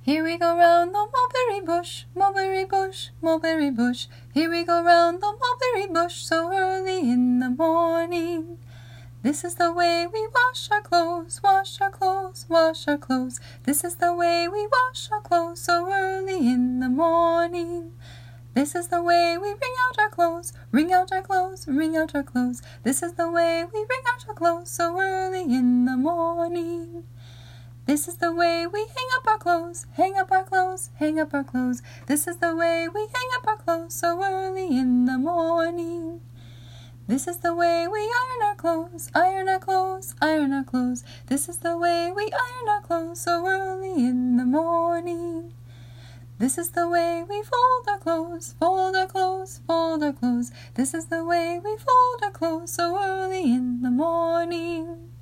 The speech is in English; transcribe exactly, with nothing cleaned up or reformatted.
Here we go round the mulberry bush, mulberry bush, mulberry bush. Here we go round the mulberry bush so early in the morning. This is the way we wash our clothes, wash our clothes, wash our clothes. This is the way we wash our clothes so early in the morning. This is the way we wring out our clothes, wring out our clothes, wring out our clothes. This is the way we wring out our clothes so early in the morning. This is the way we hang up our clothes, hang up our clothes, hang up our clothes. This is the way we hang up our clothes so early in the morning. This is the way we iron our clothes, iron our clothes, iron our clothes. This is the way we iron our clothes so early in the morning. This is the way we fold our clothes, fold our clothes, fold our clothes. This is the way we fold our clothes so early in the morning.